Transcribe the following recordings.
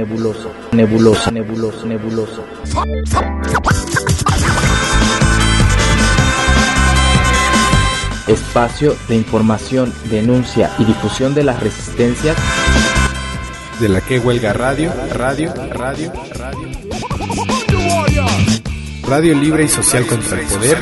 nebulosa, nebulosa, nebulosa, nebulosa. Espacio de información, denuncia y difusión de las resistencias de la que huelga radio libre y social contra el poder.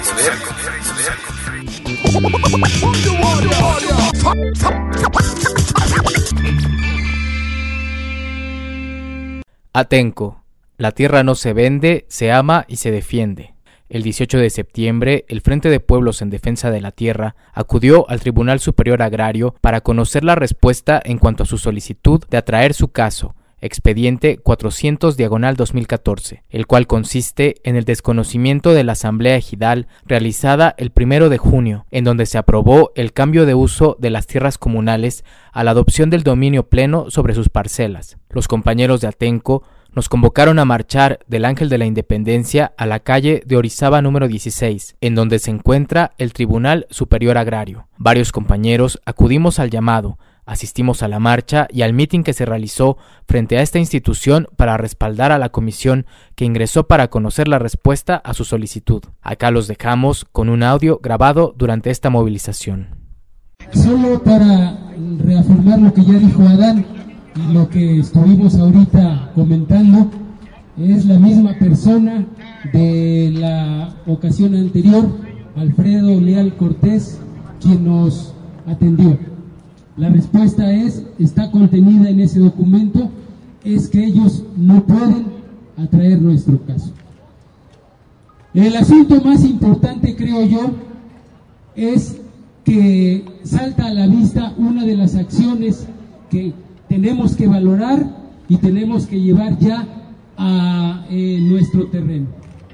Atenco. La tierra no se vende, se ama y se defiende. El 18 de septiembre, el Frente de Pueblos en Defensa de la Tierra acudió al Tribunal Superior Agrario para conocer la respuesta en cuanto a su solicitud de atraer su caso, expediente 400/2014, el cual consiste en el desconocimiento de la Asamblea Ejidal realizada el 1 de junio, en donde se aprobó el cambio de uso de las tierras comunales a la adopción del dominio pleno sobre sus parcelas. Los compañeros de Atenco nos convocaron a marchar del Ángel de la Independencia a la calle de Orizaba número 16, en donde se encuentra el Tribunal Superior Agrario. Varios compañeros acudimos al llamado, asistimos a la marcha y al mitin que se realizó frente a esta institución para respaldar a la comisión que ingresó para conocer la respuesta a su solicitud. Acá los dejamos con un audio grabado durante esta movilización. Solo para reafirmar lo que ya dijo Adán, y lo que estuvimos ahorita comentando, es la misma persona de la ocasión anterior, Alfredo Leal Cortés, quien nos atendió. La respuesta está contenida en ese documento, es que ellos no pueden atraer nuestro caso. El asunto más importante, creo yo, es que salta a la vista una de las acciones que tenemos que valorar y tenemos que llevar ya a nuestro terreno.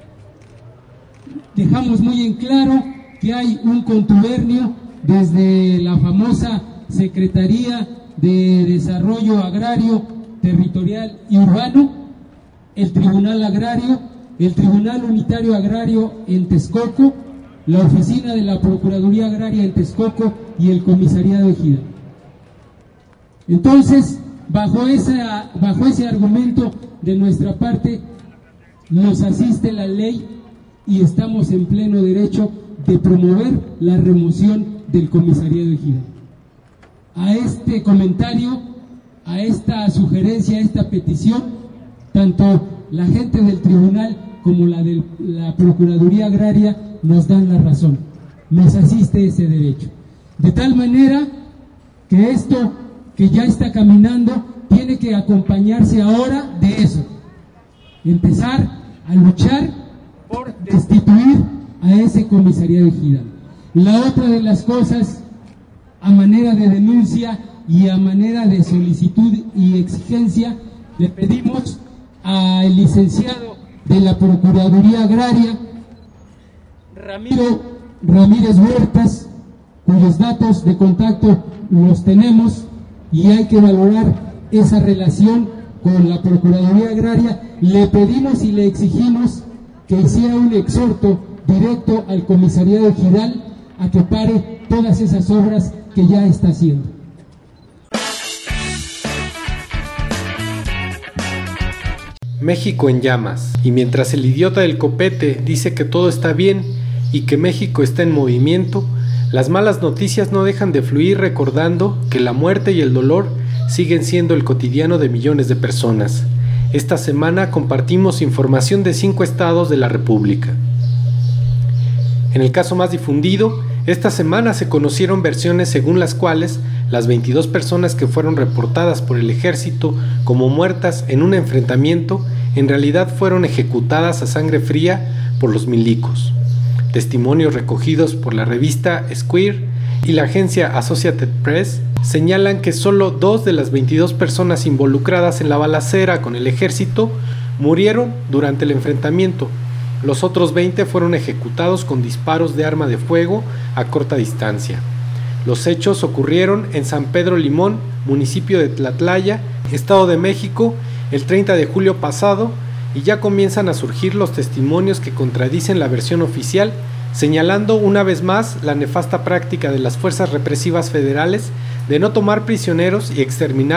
Dejamos muy en claro que hay un contubernio desde la famosa Secretaría de Desarrollo Agrario, Territorial y Urbano, el Tribunal Agrario, el Tribunal Unitario Agrario en Texcoco, la Oficina de la Procuraduría Agraria en Texcoco y el Comisariado Ejidal. Entonces, bajo ese argumento de nuestra parte, nos asiste la ley y estamos en pleno derecho de promover la remoción del Comisariado Ejidal. A este comentario, a esta sugerencia, a esta petición, tanto la gente del tribunal como la de la Procuraduría Agraria nos dan la razón, nos asiste ese derecho. De tal manera que esto que ya está caminando tiene que acompañarse ahora de eso, empezar a luchar por destituir a ese comisariado ejidal. La otra de las cosas, a manera de denuncia y a manera de solicitud y exigencia, le pedimos al licenciado de la Procuraduría Agraria, Ramiro Ramírez Huertas, cuyos datos de contacto los tenemos, y hay que valorar esa relación con la Procuraduría Agraria. Le pedimos y le exigimos que hiciera un exhorto directo al Comisariado Ejidal a que pare todas esas obras que ya está haciendo. México en llamas. Y mientras el idiota del copete dice que todo está bien y que México está en movimiento, las malas noticias no dejan de fluir, recordando que la muerte y el dolor siguen siendo el cotidiano de millones de personas. Esta semana compartimos información de 5 estados de la República. En el caso más difundido, esta semana se conocieron versiones según las cuales las 22 personas que fueron reportadas por el ejército como muertas en un enfrentamiento en realidad fueron ejecutadas a sangre fría por los milicos. Testimonios recogidos por la revista Square y la agencia Associated Press señalan que solo 2 de las 22 personas involucradas en la balacera con el ejército murieron durante el enfrentamiento. Los otros 20 fueron ejecutados con disparos de arma de fuego a corta distancia. Los hechos ocurrieron en San Pedro Limón, municipio de Tlatlaya, Estado de México, el 30 de julio pasado, y ya comienzan a surgir los testimonios que contradicen la versión oficial, señalando una vez más la nefasta práctica de las fuerzas represivas federales de no tomar prisioneros y exterminar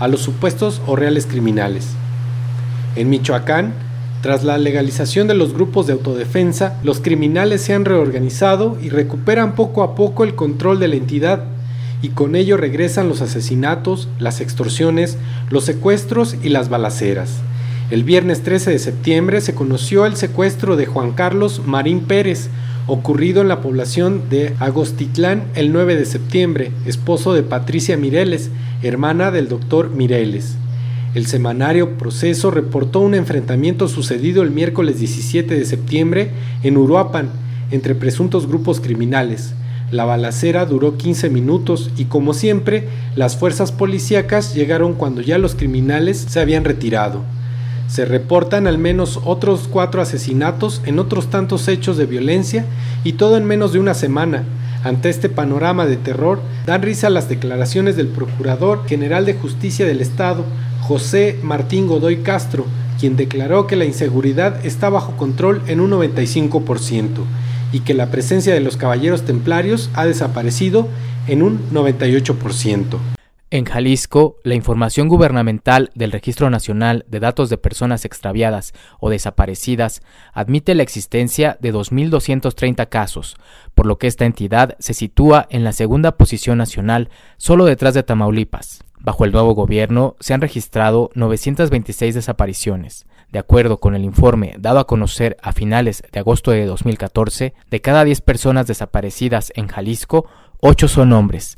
a los supuestos o reales criminales. En Michoacán, tras la legalización de los grupos de autodefensa, los criminales se han reorganizado y recuperan poco a poco el control de la entidad, y con ello regresan los asesinatos, las extorsiones, los secuestros y las balaceras. El viernes 13 de septiembre se conoció el secuestro de Juan Carlos Marín Pérez, ocurrido en la población de Agostitlán el 9 de septiembre, esposo de Patricia Mireles, hermana del doctor Mireles. El semanario Proceso reportó un enfrentamiento sucedido el miércoles 17 de septiembre en Uruapan, entre presuntos grupos criminales. La balacera duró 15 minutos y, como siempre, las fuerzas policíacas llegaron cuando ya los criminales se habían retirado. Se reportan al menos otros 4 asesinatos en otros tantos hechos de violencia, y todo en menos de una semana. Ante este panorama de terror, dan risa las declaraciones del Procurador General de Justicia del Estado, José Martín Godoy Castro, quien declaró que la inseguridad está bajo control en un 95% y que la presencia de los caballeros templarios ha desaparecido en un 98%. En Jalisco, la información gubernamental del Registro Nacional de Datos de Personas Extraviadas o Desaparecidas admite la existencia de 2.230 casos, por lo que esta entidad se sitúa en la segunda posición nacional, solo detrás de Tamaulipas. Bajo el nuevo gobierno se han registrado 926 desapariciones. De acuerdo con el informe dado a conocer a finales de agosto de 2014, de cada 10 personas desaparecidas en Jalisco, 8 son hombres,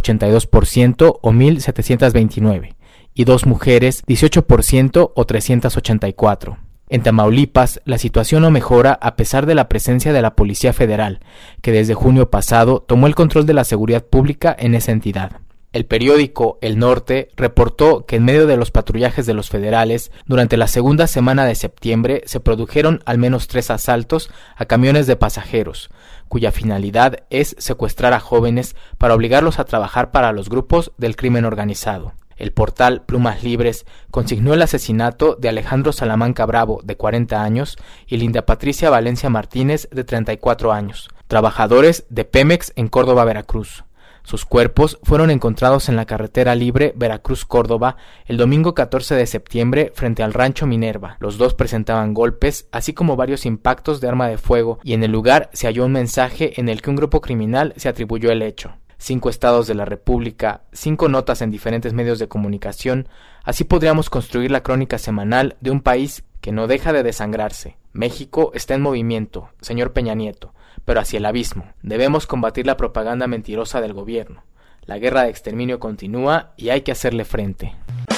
82% o 1.729, y 2 mujeres, 18% o 384. En Tamaulipas, la situación no mejora a pesar de la presencia de la Policía Federal, que desde junio pasado tomó el control de la seguridad pública en esa entidad. El periódico El Norte reportó que en medio de los patrullajes de los federales, durante la segunda semana de septiembre se produjeron al menos 3 asaltos a camiones de pasajeros, cuya finalidad es secuestrar a jóvenes para obligarlos a trabajar para los grupos del crimen organizado. El portal Plumas Libres consignó el asesinato de Alejandro Salamanca Bravo, de 40 años, y Linda Patricia Valencia Martínez, de 34 años, trabajadores de Pemex en Córdoba, Veracruz. Sus cuerpos fueron encontrados en la carretera libre Veracruz-Córdoba el domingo 14 de septiembre frente al rancho Minerva. Los dos presentaban golpes, así como varios impactos de arma de fuego, y en el lugar se halló un mensaje en el que un grupo criminal se atribuyó el hecho. 5 estados de la República, 5 notas en diferentes medios de comunicación, así podríamos construir la crónica semanal de un país que no deja de desangrarse. México está en movimiento, señor Peña Nieto, pero hacia el abismo. Debemos combatir la propaganda mentirosa del gobierno. La guerra de exterminio continúa y hay que hacerle frente.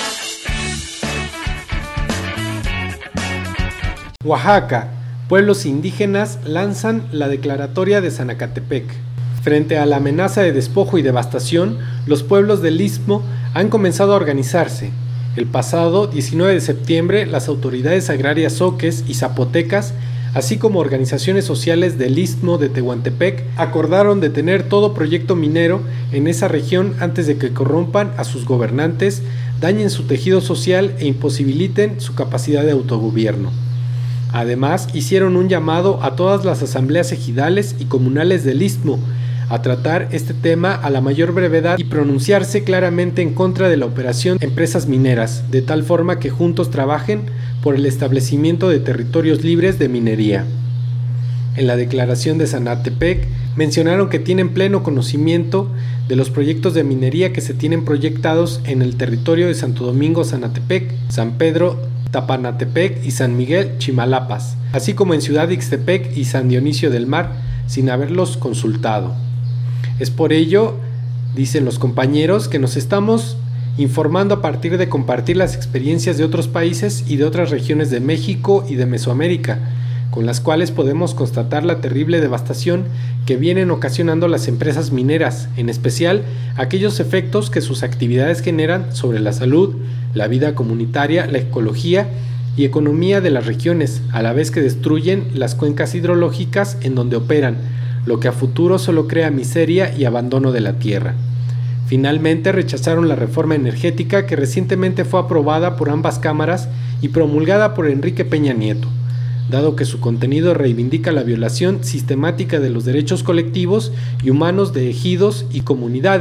Oaxaca. Pueblos indígenas lanzan la declaratoria de Zanacatepec. Frente a la amenaza de despojo y devastación, los pueblos del Istmo han comenzado a organizarse. El pasado 19 de septiembre, las autoridades agrarias zoques y zapotecas, así como organizaciones sociales del Istmo de Tehuantepec, acordaron detener todo proyecto minero en esa región antes de que corrompan a sus gobernantes, dañen su tejido social e imposibiliten su capacidad de autogobierno. Además, hicieron un llamado a todas las asambleas ejidales y comunales del Istmo a tratar este tema a la mayor brevedad y pronunciarse claramente en contra de la operación empresas mineras, de tal forma que juntos trabajen por el establecimiento de territorios libres de minería. En la declaración de Zanacatepec mencionaron que tienen pleno conocimiento de los proyectos de minería que se tienen proyectados en el territorio de Santo Domingo Zanacatepec, San Pedro Tapanatepec y San Miguel Chimalapas, así como en Ciudad Ixtepec y San Dionisio del Mar, sin haberlos consultado. Es por ello, dicen los compañeros, que nos estamos informando a partir de compartir las experiencias de otros países y de otras regiones de México y de Mesoamérica, con las cuales podemos constatar la terrible devastación que vienen ocasionando las empresas mineras, en especial aquellos efectos que sus actividades generan sobre la salud, la vida comunitaria, la ecología y economía de las regiones, a la vez que destruyen las cuencas hidrológicas en donde operan, lo que a futuro solo crea miseria y abandono de la tierra. Finalmente rechazaron la reforma energética que recientemente fue aprobada por ambas cámaras y promulgada por Enrique Peña Nieto, dado que su contenido reivindica la violación sistemática de los derechos colectivos y humanos de ejidos y comunidades,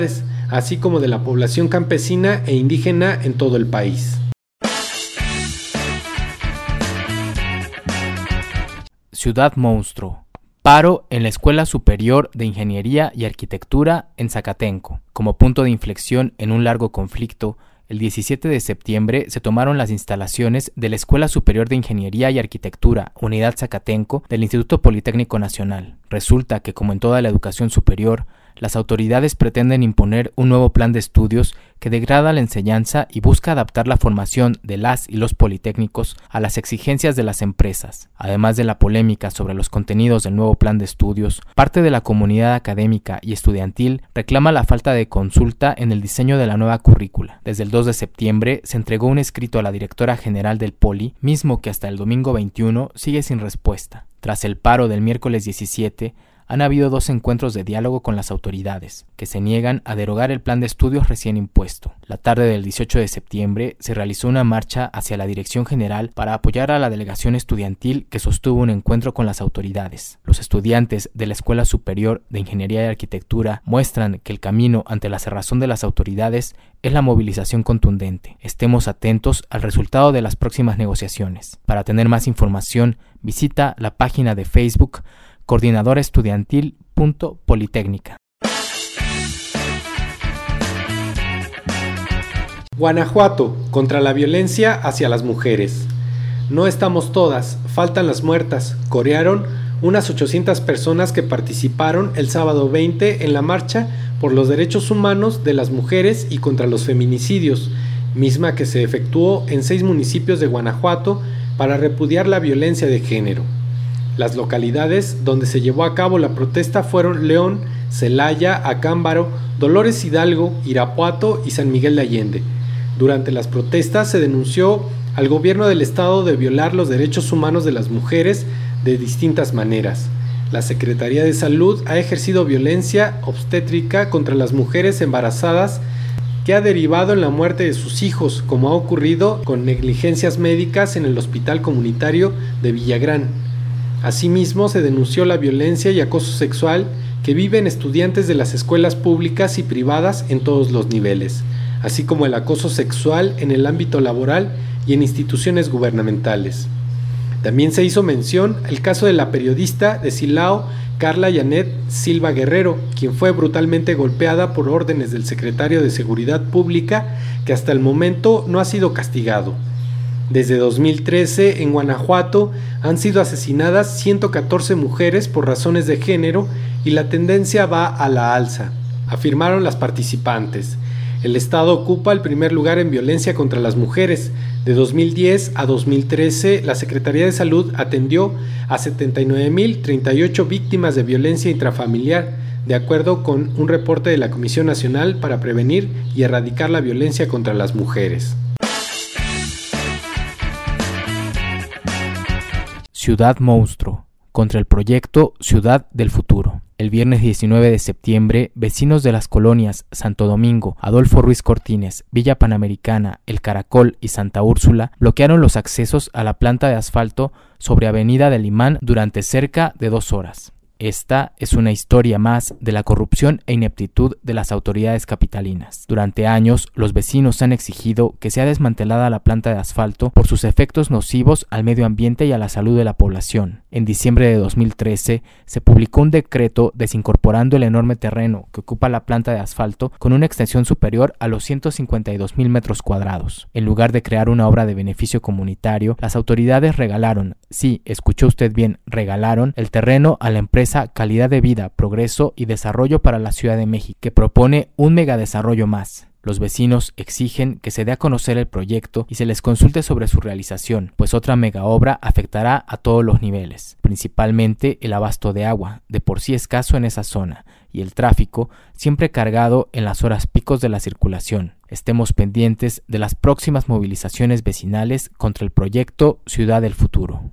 así como de la población campesina e indígena en todo el país. Ciudad Monstruo. Paro en la Escuela Superior de Ingeniería y Arquitectura en Zacatenco. Como punto de inflexión en un largo conflicto, el 17 de septiembre se tomaron las instalaciones de la Escuela Superior de Ingeniería y Arquitectura, Unidad Zacatenco, del Instituto Politécnico Nacional. Resulta que, como en toda la educación superior, las autoridades pretenden imponer un nuevo plan de estudios que degrada la enseñanza y busca adaptar la formación de las y los politécnicos a las exigencias de las empresas. Además de la polémica sobre los contenidos del nuevo plan de estudios, parte de la comunidad académica y estudiantil reclama la falta de consulta en el diseño de la nueva currícula. Desde el 2 de septiembre se entregó un escrito a la directora general del Poli, mismo que hasta el domingo 21 sigue sin respuesta. Tras el paro del miércoles 17, han habido 2 encuentros de diálogo con las autoridades, que se niegan a derogar el plan de estudios recién impuesto. La tarde del 18 de septiembre se realizó una marcha hacia la Dirección General para apoyar a la delegación estudiantil que sostuvo un encuentro con las autoridades. Los estudiantes de la Escuela Superior de Ingeniería y Arquitectura muestran que el camino ante la cerrazón de las autoridades es la movilización contundente. Estemos atentos al resultado de las próximas negociaciones. Para tener más información, visita la página de Facebook Coordinadora Estudiantil.Politécnica. Guanajuato, contra la violencia hacia las mujeres. No estamos todas, faltan las muertas, corearon unas 800 personas que participaron el sábado 20 en la marcha por los derechos humanos de las mujeres y contra los feminicidios, misma que se efectuó en 6 municipios de Guanajuato para repudiar la violencia de género. Las localidades donde se llevó a cabo la protesta fueron León, Celaya, Acámbaro, Dolores Hidalgo, Irapuato y San Miguel de Allende. Durante las protestas se denunció al gobierno del estado de violar los derechos humanos de las mujeres de distintas maneras. La Secretaría de Salud ha ejercido violencia obstétrica contra las mujeres embarazadas que ha derivado en la muerte de sus hijos, como ha ocurrido con negligencias médicas en el Hospital Comunitario de Villagrán. Asimismo, se denunció la violencia y acoso sexual que viven estudiantes de las escuelas públicas y privadas en todos los niveles, así como el acoso sexual en el ámbito laboral y en instituciones gubernamentales. También se hizo mención el caso de la periodista de Silao, Carla Janet Silva Guerrero, quien fue brutalmente golpeada por órdenes del secretario de Seguridad Pública, que hasta el momento no ha sido castigado. Desde 2013, en Guanajuato, han sido asesinadas 114 mujeres por razones de género y la tendencia va a la alza, afirmaron las participantes. El estado ocupa el primer lugar en violencia contra las mujeres. De 2010 a 2013, la Secretaría de Salud atendió a 79.038 víctimas de violencia intrafamiliar, de acuerdo con un reporte de la Comisión Nacional para Prevenir y Erradicar la Violencia contra las Mujeres. Ciudad Monstruo, contra el proyecto Ciudad del Futuro. El viernes 19 de septiembre, vecinos de las colonias Santo Domingo, Adolfo Ruiz Cortines, Villa Panamericana, El Caracol y Santa Úrsula bloquearon los accesos a la planta de asfalto sobre Avenida del Imán durante cerca de 2 horas. Esta es una historia más de la corrupción e ineptitud de las autoridades capitalinas. Durante años, los vecinos han exigido que sea desmantelada la planta de asfalto por sus efectos nocivos al medio ambiente y a la salud de la población. En diciembre de 2013, se publicó un decreto desincorporando el enorme terreno que ocupa la planta de asfalto con una extensión superior a los 152,000 metros cuadrados. En lugar de crear una obra de beneficio comunitario, las autoridades regalaron, sí, escuchó usted bien, regalaron el terreno a la empresa Calidad de Vida, Progreso y Desarrollo para la Ciudad de México, que propone un megadesarrollo más. Los vecinos exigen que se dé a conocer el proyecto y se les consulte sobre su realización, pues otra megaobra afectará a todos los niveles, principalmente el abasto de agua, de por sí escaso en esa zona, y el tráfico, siempre cargado en las horas picos de la circulación. Estemos pendientes de las próximas movilizaciones vecinales contra el proyecto Ciudad del Futuro.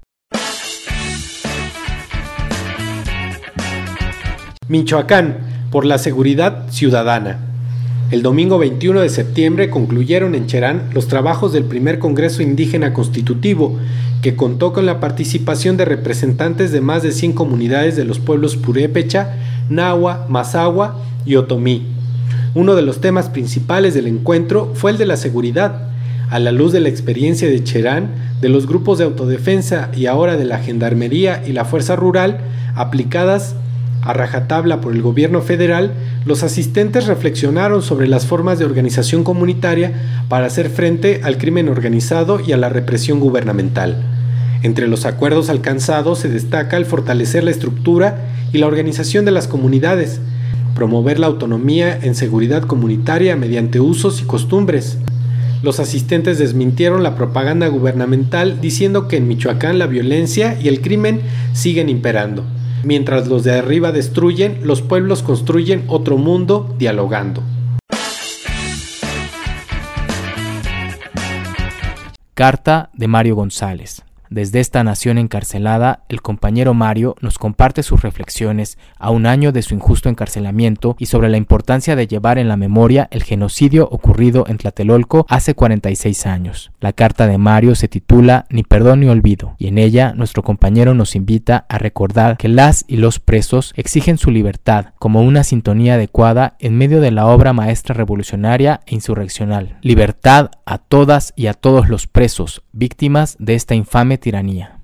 Michoacán, por la seguridad ciudadana. El domingo 21 de septiembre concluyeron en Cherán los trabajos del primer Congreso Indígena Constitutivo, que contó con la participación de representantes de más de 100 comunidades de los pueblos Purépecha, Nahua, Mazahua y Otomí. Uno de los temas principales del encuentro fue el de la seguridad. A la luz de la experiencia de Cherán, de los grupos de autodefensa y ahora de la Gendarmería y la Fuerza Rural, aplicadas a rajatabla por el gobierno federal, los asistentes reflexionaron sobre las formas de organización comunitaria para hacer frente al crimen organizado y a la represión gubernamental. Entre los acuerdos alcanzados se destaca el fortalecer la estructura y la organización de las comunidades, promover la autonomía en seguridad comunitaria mediante usos y costumbres. Los asistentes desmintieron la propaganda gubernamental diciendo que en Michoacán la violencia y el crimen siguen imperando. Mientras los de arriba destruyen, los pueblos construyen otro mundo dialogando. Carta de Mario González. Desde esta nación encarcelada, el compañero Mario nos comparte sus reflexiones a un año de su injusto encarcelamiento y sobre la importancia de llevar en la memoria el genocidio ocurrido en Tlatelolco hace 46 años. La carta de Mario se titula Ni perdón ni olvido, y en ella nuestro compañero nos invita a recordar que las y los presos exigen su libertad como una sintonía adecuada en medio de la obra maestra revolucionaria e insurreccional. Libertad a todas y a todos los presos, víctimas de esta infame tiranía.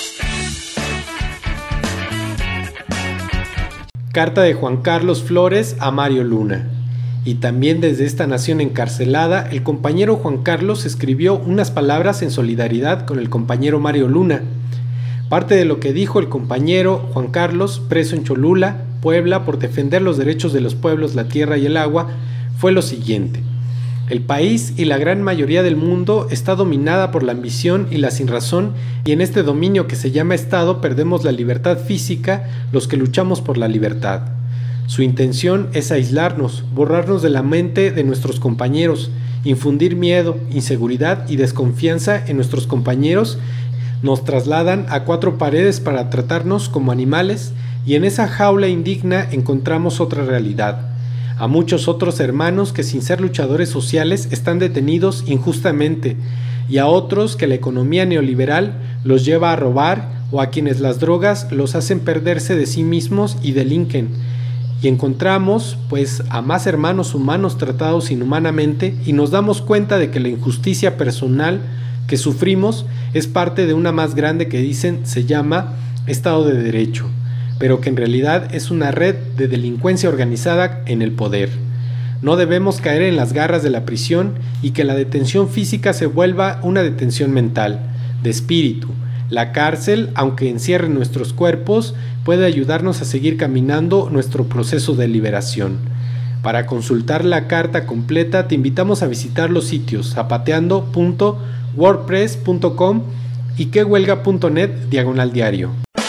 Carta de Juan Carlos Flores a Mario Luna. Y también desde esta nación encarcelada, el compañero Juan Carlos escribió unas palabras en solidaridad con el compañero Mario Luna. Parte de lo que dijo el compañero Juan Carlos, preso en Cholula, Puebla, por defender los derechos de los pueblos, la tierra y el agua, fue lo siguiente. El país y la gran mayoría del mundo está dominada por la ambición y la sinrazón, y en este dominio que se llama Estado perdemos la libertad física los que luchamos por la libertad. Su intención es aislarnos, borrarnos de la mente de nuestros compañeros, infundir miedo, inseguridad y desconfianza en nuestros compañeros. Nos trasladan a cuatro paredes para tratarnos como animales, y en esa jaula indigna encontramos otra realidad. A muchos otros hermanos que sin ser luchadores sociales están detenidos injustamente, y a otros que la economía neoliberal los lleva a robar o a quienes las drogas los hacen perderse de sí mismos y delinquen. Y encontramos, pues, a más hermanos humanos tratados inhumanamente y nos damos cuenta de que la injusticia personal que sufrimos es parte de una más grande que dicen se llama Estado de Derecho, pero que en realidad es una red de delincuencia organizada en el poder. No debemos caer en las garras de la prisión y que la detención física se vuelva una detención mental, de espíritu. La cárcel, aunque encierre nuestros cuerpos, puede ayudarnos a seguir caminando nuestro proceso de liberación. Para consultar la carta completa te invitamos a visitar los sitios zapateando.wordpress.com y quehuelga.net/diario.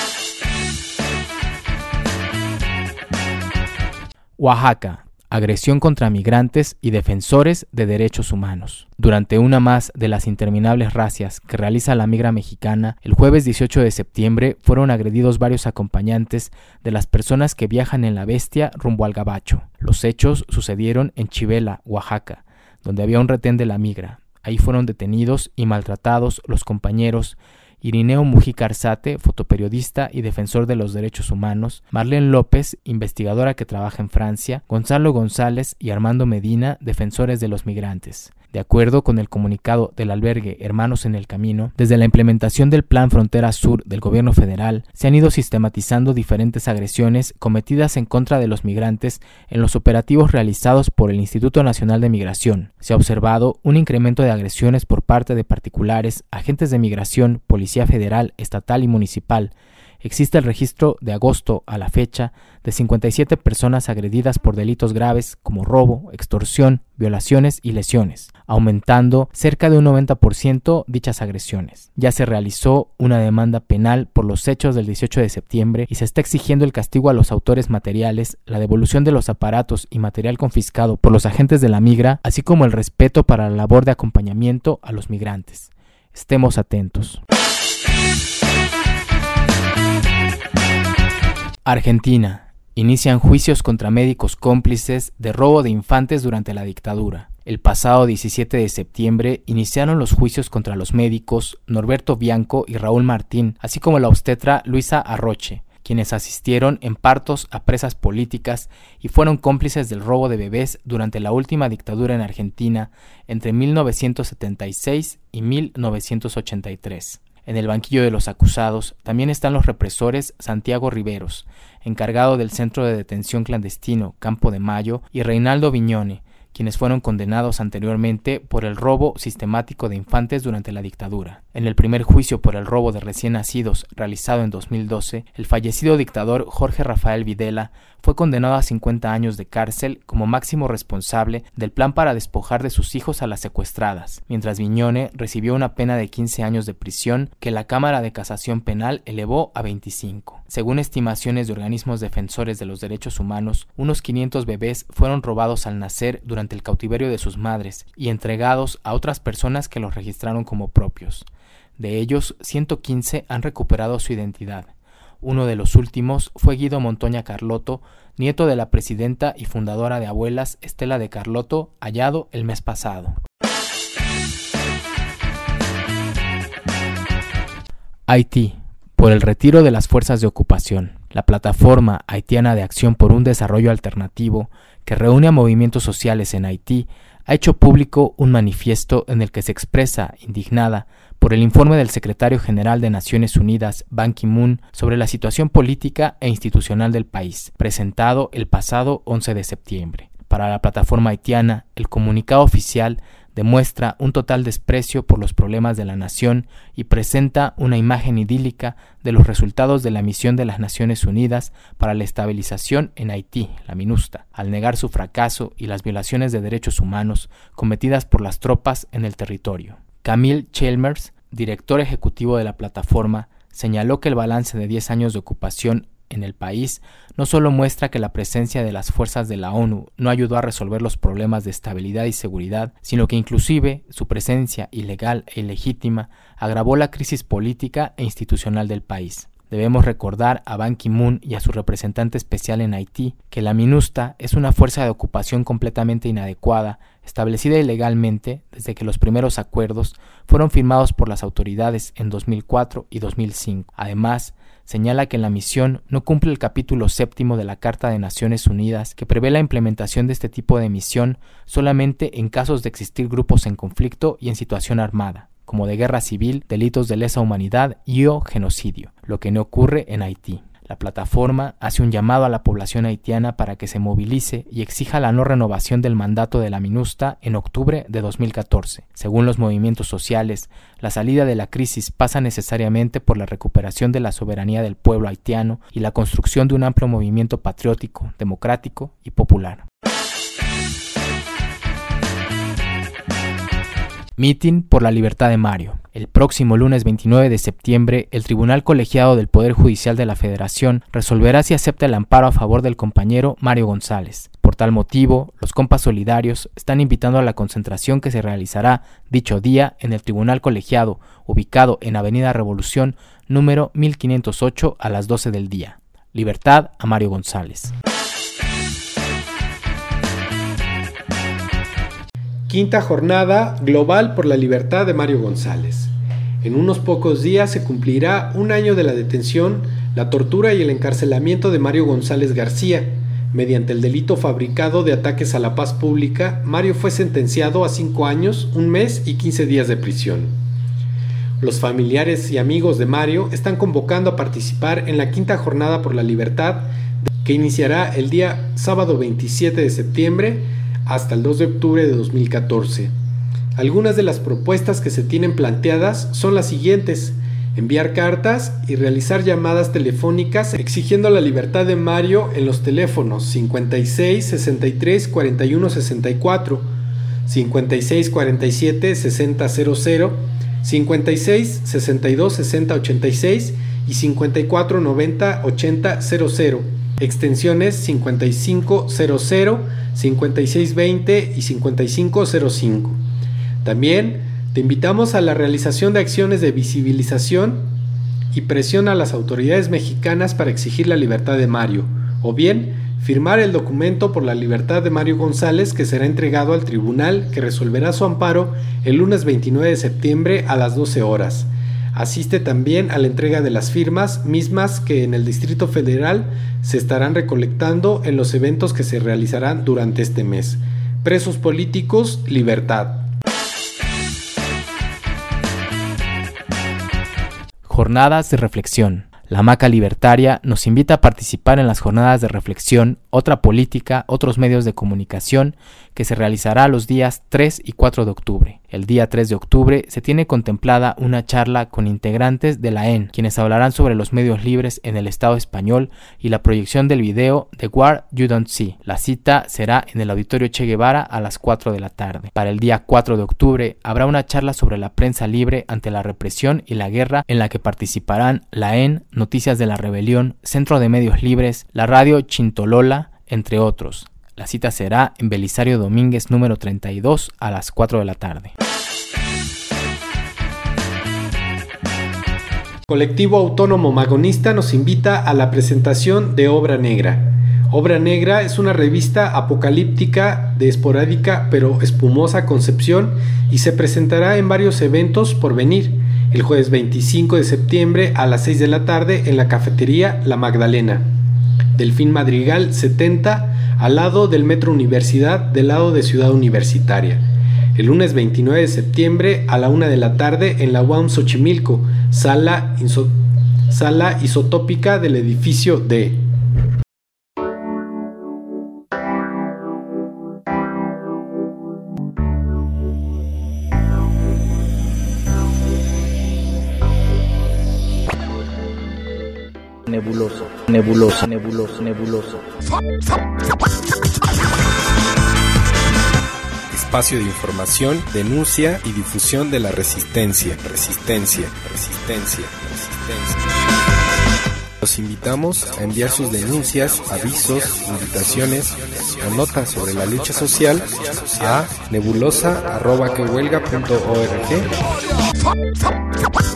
Oaxaca. Agresión contra migrantes y defensores de derechos humanos. Durante una más de las interminables racias que realiza la migra mexicana, el jueves 18 de septiembre fueron agredidos varios acompañantes de las personas que viajan en la Bestia rumbo al Gabacho. Los hechos sucedieron en Chivela, Oaxaca, donde había un retén de la migra. Ahí fueron detenidos y maltratados los compañeros Irineo Mujica Arzate, fotoperiodista y defensor de los derechos humanos, Marlene López, investigadora que trabaja en Francia, Gonzalo González y Armando Medina, defensores de los migrantes. De acuerdo con el comunicado del albergue Hermanos en el Camino, desde la implementación del Plan Frontera Sur del gobierno federal, se han ido sistematizando diferentes agresiones cometidas en contra de los migrantes en los operativos realizados por el Instituto Nacional de Migración. Se ha observado un incremento de agresiones por parte de particulares, agentes de migración, policía federal, estatal y municipal. Existe el registro de agosto a la fecha de 57 personas agredidas por delitos graves como robo, extorsión, violaciones y lesiones, aumentando cerca de un 90% dichas agresiones. Ya se realizó una demanda penal por los hechos del 18 de septiembre y se está exigiendo el castigo a los autores materiales, la devolución de los aparatos y material confiscado por los agentes de la migra, así como el respeto para la labor de acompañamiento a los migrantes. Estemos atentos. Argentina. Inician juicios contra médicos cómplices de robo de infantes durante la dictadura. El pasado 17 de septiembre iniciaron los juicios contra los médicos Norberto Bianco y Raúl Martín, así como la obstetra Luisa Arroche, quienes asistieron en partos a presas políticas y fueron cómplices del robo de bebés durante la última dictadura en Argentina entre 1976 y 1983. En el banquillo de los acusados también están los represores Santiago Riveros, encargado del centro de detención clandestino Campo de Mayo, y Reinaldo Viñone, quienes fueron condenados anteriormente por el robo sistemático de infantes durante la dictadura. En el primer juicio por el robo de recién nacidos, realizado en 2012, el fallecido dictador Jorge Rafael Videla fue condenado a 50 años de cárcel como máximo responsable del plan para despojar de sus hijos a las secuestradas, mientras Viñone recibió una pena de 15 años de prisión que la Cámara de Casación Penal elevó a 25. Según estimaciones de organismos defensores de los derechos humanos, unos 500 bebés fueron robados al nacer durante el cautiverio de sus madres y entregados a otras personas que los registraron como propios. De ellos, 115 han recuperado su identidad. Uno de los últimos fue Guido Montoña Carlotto, nieto de la presidenta y fundadora de Abuelas, Estela de Carlotto, hallado el mes pasado. Haití. Por el retiro de las fuerzas de ocupación. La plataforma haitiana de acción por un desarrollo alternativo, que reúne a movimientos sociales en Haití, ha hecho público un manifiesto en el que se expresa, indignada, por el informe del secretario general de Naciones Unidas, Ban Ki-moon, sobre la situación política e institucional del país, presentado el pasado 11 de septiembre. Para la plataforma haitiana, el comunicado oficial demuestra un total desprecio por los problemas de la nación y presenta una imagen idílica de los resultados de la misión de las Naciones Unidas para la estabilización en Haití, la MINUSTAH, al negar su fracaso y las violaciones de derechos humanos cometidas por las tropas en el territorio. Camille Chalmers, director ejecutivo de la plataforma, señaló que el balance de 10 años de ocupación en el país no solo muestra que la presencia de las fuerzas de la ONU no ayudó a resolver los problemas de estabilidad y seguridad, sino que inclusive su presencia ilegal e ilegítima agravó la crisis política e institucional del país. Debemos recordar a Ban Ki-moon y a su representante especial en Haití que la MINUSTAH es una fuerza de ocupación completamente inadecuada, establecida ilegalmente desde que los primeros acuerdos fueron firmados por las autoridades en 2004 y 2005. Además, señala que la misión no cumple el capítulo 7 de la Carta de Naciones Unidas, que prevé la implementación de este tipo de misión solamente en casos de existir grupos en conflicto y en situación armada, como de guerra civil, delitos de lesa humanidad y o genocidio, lo que no ocurre en Haití. La plataforma hace un llamado a la población haitiana para que se movilice y exija la no renovación del mandato de la MINUSTAH en octubre de 2014. Según los movimientos sociales, la salida de la crisis pasa necesariamente por la recuperación de la soberanía del pueblo haitiano y la construcción de un amplio movimiento patriótico, democrático y popular. Mitin por la libertad de Mario. El próximo lunes 29 de septiembre, el Tribunal Colegiado del Poder Judicial de la Federación resolverá si acepta el amparo a favor del compañero Mario González. Por tal motivo, los compas solidarios están invitando a la concentración que se realizará dicho día en el Tribunal Colegiado, ubicado en Avenida Revolución, número 1508 a las 12 del día. Libertad a Mario González. Quinta jornada global por la libertad de Mario González. En unos pocos días se cumplirá un año de la detención, la tortura y el encarcelamiento de Mario González García. Mediante el delito fabricado de ataques a la paz pública, Mario fue sentenciado a 5 años, 1 mes y 15 días de prisión. Los familiares y amigos de Mario están convocando a participar en la quinta jornada por la libertad, que iniciará el día sábado 27 de septiembre hasta el 2 de octubre de 2014. Algunas de las propuestas que se tienen planteadas son las siguientes: enviar cartas y realizar llamadas telefónicas exigiendo la libertad de Mario en los teléfonos 56 63 41 64, 56 47 60 00, 56 62 60 86 y 54 90 80 00, extensiones 5500, 5620 y 5505. También te invitamos a la realización de acciones de visibilización y presión a las autoridades mexicanas para exigir la libertad de Mario, o bien firmar el documento por la libertad de Mario González, que será entregado al tribunal, que resolverá su amparo el lunes 29 de septiembre a las 12 horas. Asiste también a la entrega de las firmas, mismas que en el Distrito Federal se estarán recolectando en los eventos que se realizarán durante este mes. Presos políticos, libertad. Jornadas de reflexión. La Hamaca Libertaria nos invita a participar en las jornadas de reflexión, otra política, otros medios de comunicación, que se realizará los días 3 y 4 de octubre. El día 3 de octubre se tiene contemplada una charla con integrantes de la EN, quienes hablarán sobre los medios libres en el Estado español y la proyección del video The War You Don't See. La cita será en el Auditorio Che Guevara a las 4 de la tarde. Para el día 4 de octubre habrá una charla sobre la prensa libre ante la represión y la guerra, en la que participarán la EN, Noticias de la Rebelión, Centro de Medios Libres, la Radio Chintolola, entre otros. La cita será en Belisario Domínguez número 32 a las 4 de la tarde. Colectivo Autónomo Magonista nos invita a la presentación de Obra Negra. Obra Negra es una revista apocalíptica de esporádica pero espumosa concepción y se presentará en varios eventos por venir. El jueves 25 de septiembre a las 6 de la tarde en la cafetería La Magdalena. Delfín Madrigal 70, al lado del Metro Universidad, del lado de Ciudad Universitaria. El lunes 29 de septiembre a la 1 de la tarde en la UAM Xochimilco, sala isotópica del edificio D. Nebuloso, nebuloso, nebuloso, nebuloso. Espacio de información, denuncia y difusión de la resistencia. Los invitamos a enviar sus denuncias, avisos, invitaciones o notas sobre la lucha social a nebulosa@quehuelga.org.